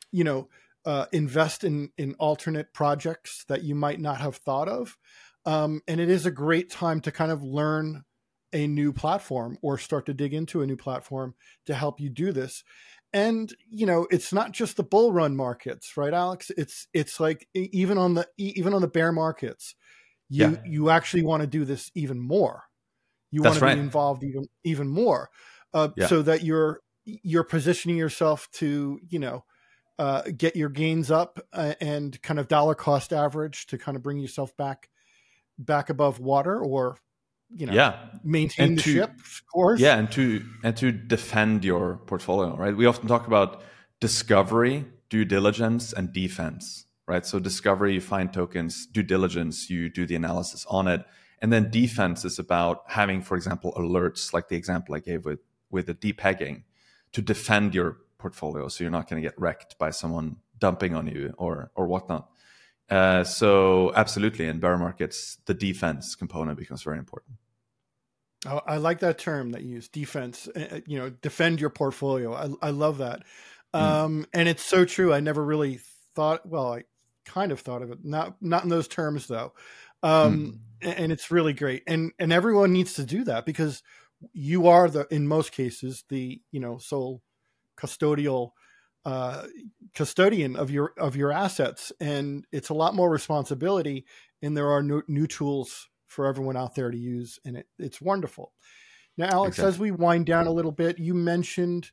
S1: invest in alternate projects that you might not have thought of. And it is a great time to kind of learn a new platform or start to dig into a new platform to help you do this. And, it's not just the bull run markets, right, Alex? It's like even on the bear markets, you actually want to do this even more. You want to be involved even more, so that you're positioning yourself to, get your gains up and kind of dollar cost average to kind of bring yourself back above water, or maintain the ship course.
S2: Yeah, and to defend your portfolio, right? We often talk about discovery, due diligence, and defense, right? So discovery, you find tokens; due diligence, you do the analysis on it, and then defense is about having, for example, alerts, like the example I gave with the depegging, to defend your portfolio, so you're not going to get wrecked by someone dumping on you or whatnot. So absolutely, in bear markets, the defense component becomes very important.
S1: Oh, I like that term that you use, defense. Defend your portfolio. I love that, and it's so true. I never really thought. Well, I kind of thought of it, not in those terms though. And it's really great, and everyone needs to do that, because you are in most cases the sole custodian of your assets, and it's a lot more responsibility, and there are new tools for everyone out there to use, and it's wonderful. Now, Alex, as we wind down a little bit, you mentioned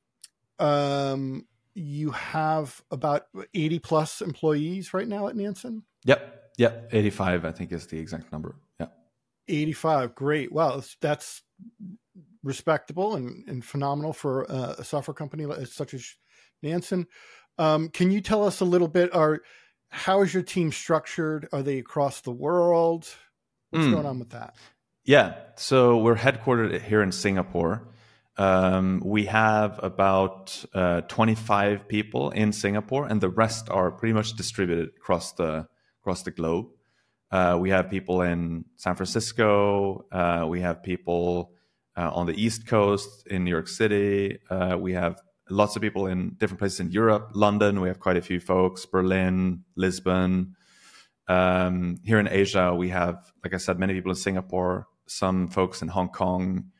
S1: you have about 80 plus employees right now at Nansen.
S2: Yep, 85 I think is the exact number. Yeah,
S1: 85. Great. Wow, that's respectable and phenomenal for a software company such as Nansen. Can you tell us a little bit? How is your team structured? Are they across the world? What's going on with that?
S2: Yeah, so we're headquartered here in Singapore. We have about 25 people in Singapore, and the rest are pretty much distributed across the globe. We have people in San Francisco. We have people on the East Coast in New York City. We have lots of people in different places in Europe. London, we have quite a few folks. Berlin, Lisbon. Here in Asia, we have, like I said, many people in Singapore, some folks in Hong Kong,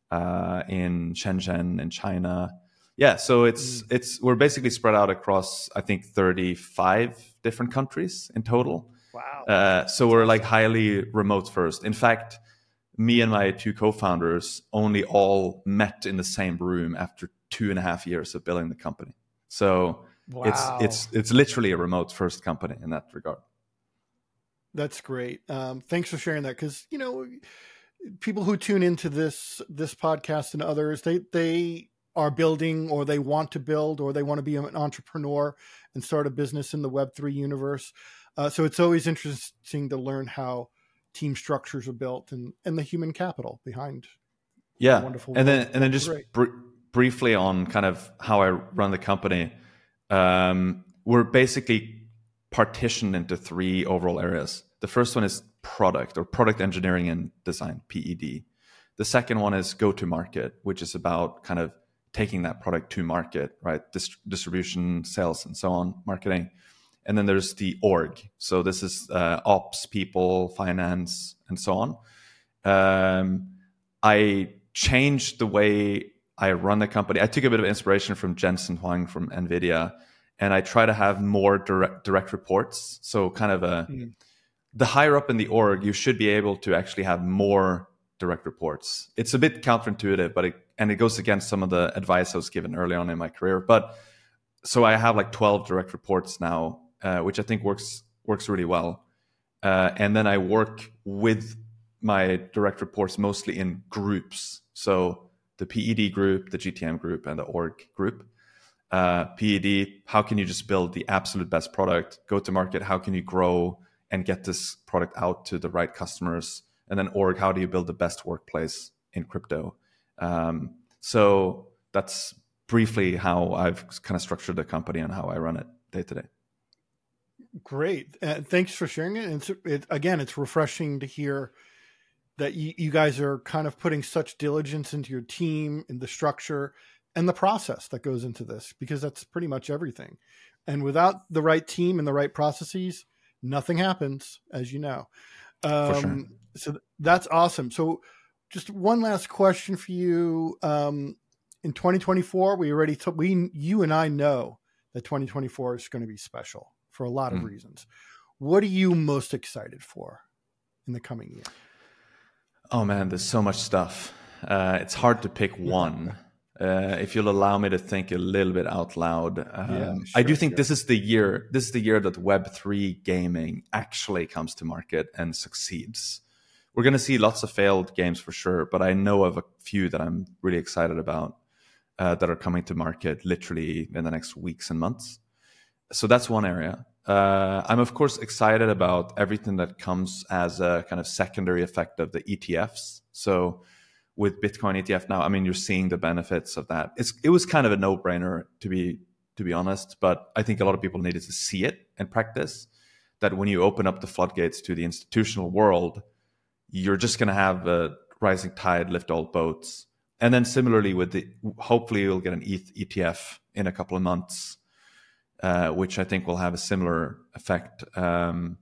S2: in Shenzhen, in China. Yeah, so we're basically spread out across, I think, 35 different countries in total.
S1: Wow.
S2: So we're like highly remote first. In fact, me and my two co-founders only all met in the same room after 2.5 years of building the company. So
S1: wow.
S2: it's literally a remote first company in that regard.
S1: That's great. Thanks for sharing that, because people who tune into this podcast and others, they are building, or they want to build, or they want to be an entrepreneur and start a business in the Web3 universe. So it's always interesting to learn how team structures are built and the human capital behind.
S2: Yeah,
S1: wonderful.
S2: And then just briefly on kind of how I run the company. We're basically partitioned into 3 overall areas. The first one is product, or product engineering and design, PED. The second one is go-to-market, which is about kind of taking that product to market, right? Distribution, sales, and so on, marketing. And then there's the org. So this is ops, people, finance, and so on. I changed the way I run the company. I took a bit of inspiration from Jensen Huang from NVIDIA, and I try to have more direct reports. So kind of the higher up in the org, you should be able to actually have more direct reports. It's a bit counterintuitive, but it goes against some of the advice I was given early on in my career. But so I have like 12 direct reports now, which I think works really well. And then I work with my direct reports mostly in groups. So the PED group, the GTM group, and the org group. PED, how can you just build the absolute best product? Go to market, how can you grow and get this product out to the right customers? And then org, how do you build the best workplace in crypto? So that's briefly how I've kind of structured the company and how I run it day to day.
S1: Great. Thanks for sharing it. Again, it's refreshing to hear that you guys are kind of putting such diligence into your team and the structure and the process that goes into this, because that's pretty much everything. And without the right team and the right processes, nothing happens, as you know.
S2: For sure.
S1: So that's awesome. So just one last question for you. In 2024, you and I know that 2024 is going to be special for a lot of reasons. What are you most excited for in the coming year?
S2: Oh man, there's so much stuff. It's hard to pick one. If you'll allow me to think a little bit out loud, I do think this is the year that Web3 gaming actually comes to market and succeeds. We're going to see lots of failed games for sure, but I know of a few that I'm really excited about that are coming to market literally in the next weeks and months. So that's one area. I'm of course excited about everything that comes as a kind of secondary effect of the ETFs. So with Bitcoin ETF now, I mean, you're seeing the benefits of that. It was kind of a no-brainer to be honest, but I think a lot of people needed to see it in practice. That when you open up the floodgates to the institutional world, you're just going to have a rising tide lift all boats. And then similarly hopefully you'll get an ETH ETF in a couple of months, which I think will have a similar effect on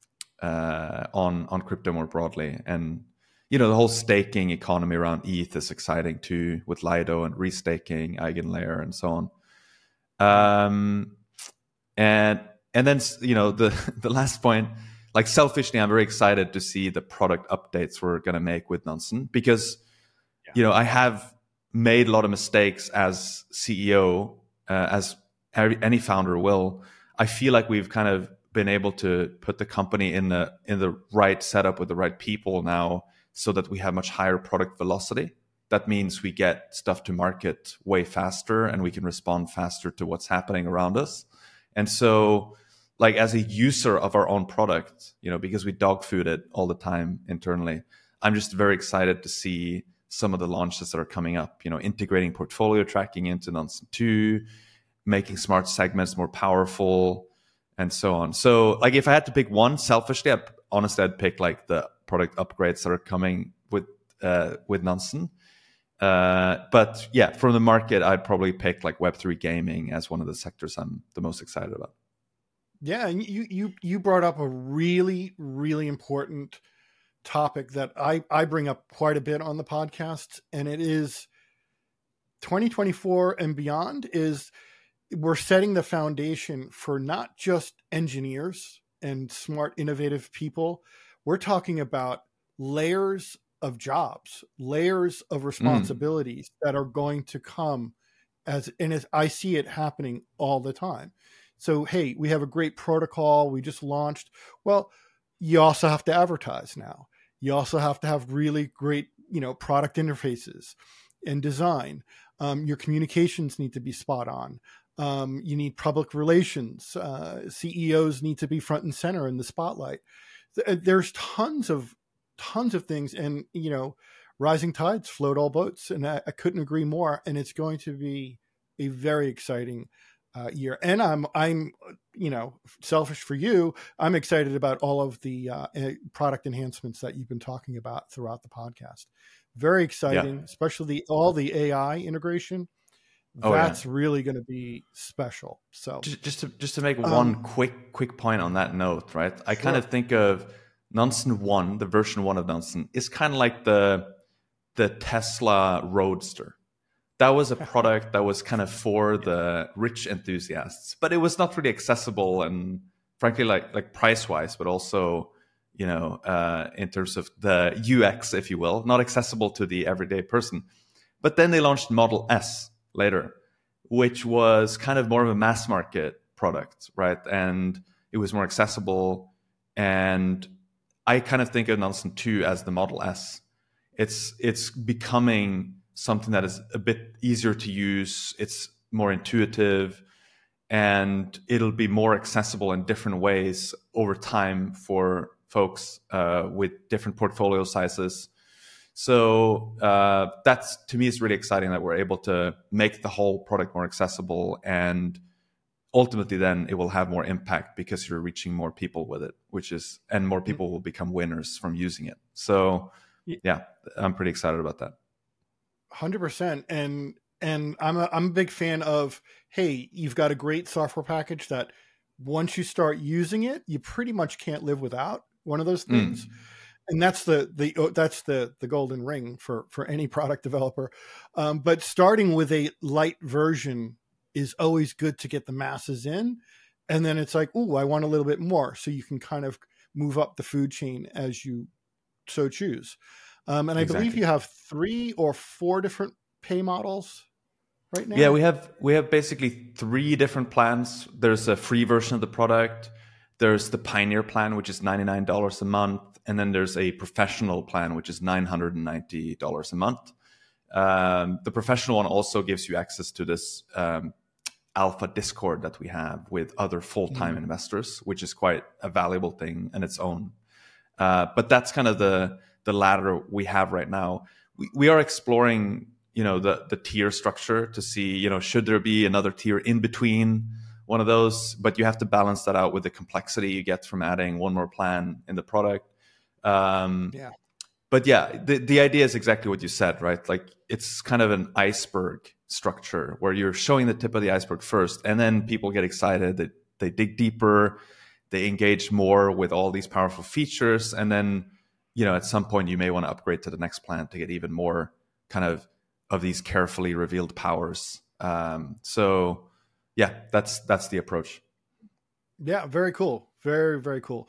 S2: crypto more broadly. And the whole staking economy around ETH is exciting too, with Lido and restaking, Eigenlayer, and so on. And then the last point, like selfishly, I'm very excited to see the product updates we're going to make with Nansen, because I have made a lot of mistakes as CEO, as any founder will. I feel like we've kind of been able to put the company in the right setup with the right people now, so that we have much higher product velocity. That means we get stuff to market way faster and we can respond faster to what's happening around us. And so, like, as a user of our own product, because we dog food it all the time internally, I'm just very excited to see some of the launches that are coming up, integrating portfolio tracking into Nansen 2, making smart segments more powerful, and so on. So, like, if I had to pick one, selfishly, I'd pick like the product upgrades that are coming with Nansen. But yeah, from the market, I'd probably pick like Web3 gaming as one of the sectors I'm the most excited about.
S1: Yeah, and you brought up a really, really important topic that I bring up quite a bit on the podcast, and it is 2024 and beyond is we're setting the foundation for not just engineers and smart, innovative people. We're talking about layers of jobs, layers of responsibilities that are going to come as I see it happening all the time. So, hey, we have a great protocol we just launched. Well, you also have to advertise now. You also have to have really great, product interfaces and design. Your communications need to be spot on. You need public relations. CEOs need to be front and center in the spotlight. There's tons of things, and rising tides float all boats, and I couldn't agree more. And it's going to be a very exciting year. And I'm selfish for you, I'm excited about all of the product enhancements that you've been talking about throughout the podcast. Very exciting, especially all the AI integration. That's really going to be special. So
S2: just to make one quick point on that note, right? I kind of think of Nansen 1, the version 1 of Nansen, is kind of like the Tesla Roadster. That was a product that was kind of for the rich enthusiasts, but it was not really accessible, and frankly, like price wise, but also in terms of the UX, if you will, not accessible to the everyday person. But then they launched Model S later, which was kind of more of a mass market product, right? And it was more accessible. And I kind of think of Nansen 2 as the Model S. It's becoming something that is a bit easier to use. It's more intuitive, and it'll be more accessible in different ways over time for folks with different portfolio sizes. So that's, to me, is really exciting that we're able to make the whole product more accessible, and ultimately then it will have more impact because you're reaching more people with it, and more people will become winners from using it. So yeah, I'm pretty excited about that.
S1: 100%. And I'm a big fan of, hey, you've got a great software package that once you start using it, you pretty much can't live without one of those things. And that's the golden ring for any product developer. But starting with a light version is always good to get the masses in. And then it's like, ooh, I want a little bit more. So you can kind of move up the food chain as you so choose. And I believe you have 3 or 4 different pay models right now.
S2: Yeah, we have basically 3 different plans. There's a free version of the product. There's the Pioneer plan, which is $99 a month. And then there's a professional plan, which is $990 a month. The professional one also gives you access to this alpha Discord that we have with other full-time investors, which is quite a valuable thing in its own. But that's kind of the ladder we have right now. We are exploring, the tier structure to see, should there be another tier in between one of those? But you have to balance that out with the complexity you get from adding one more plan in the product. But yeah, the idea is exactly what you said, right? Like, it's kind of an iceberg structure where you're showing the tip of the iceberg first, and then people get excited, that they dig deeper, they engage more with all these powerful features, and then at some point you may want to upgrade to the next plan to get even more kind of these carefully revealed powers. So yeah, that's the approach.
S1: Yeah, very cool. Very, very cool.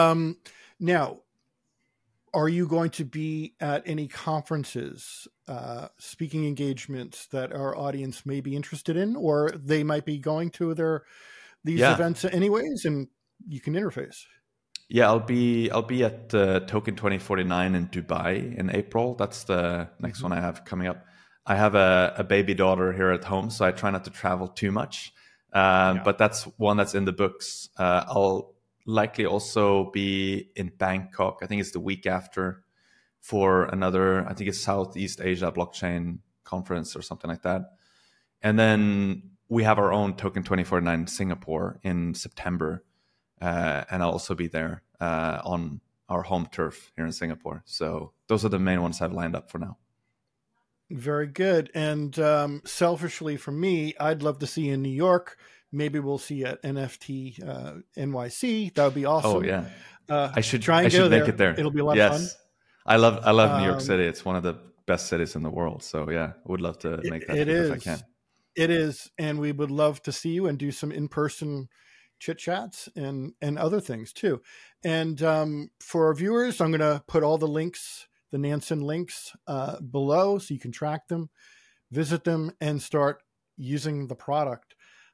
S1: Now, are you going to be at any conferences, speaking engagements that our audience may be interested in, or they might be going to these events anyways, and you can interface?
S2: Yeah, I'll be at Token 2049 in Dubai in April. That's the next one I have coming up. I have a baby daughter here at home, so I try not to travel too much. But that's one that's in the books. I'll likely also be in Bangkok. I think it's the week after, for another, I think it's Southeast Asia blockchain conference or something like that. And then we have our own Token 2049 in Singapore in September. And I'll also be there on our home turf here in Singapore. So those are the main ones I've lined up for now.
S1: Very good. And selfishly for me, I'd love to see you in New York. Maybe we'll see you at NFT NYC. That would be awesome.
S2: Oh yeah, I should
S1: try and
S2: make it there.
S1: It'll be a lot of fun.
S2: I love New York City. It's one of the best cities in the world. So yeah, I would love to make that if I can.
S1: It is, and we would love to see you and do some in-person chit chats and other things too. And for our viewers, I'm going to put all the links, the Nansen links below, so you can track them, visit them, and start using the product.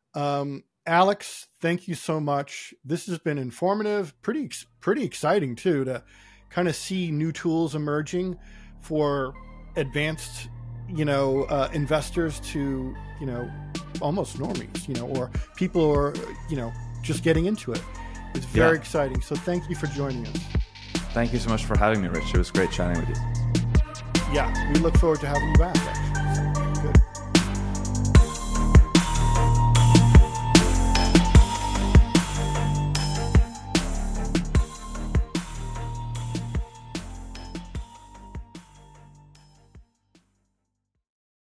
S1: Alex, thank you so much. This has been informative, pretty exciting too, to kind of see new tools emerging for advanced, investors to, almost normies, or people who are, just getting into it. It's very exciting. So thank you for joining us.
S2: Thank you so much for having me, Rich. It was great chatting with you.
S1: Yeah, we look forward to having you back.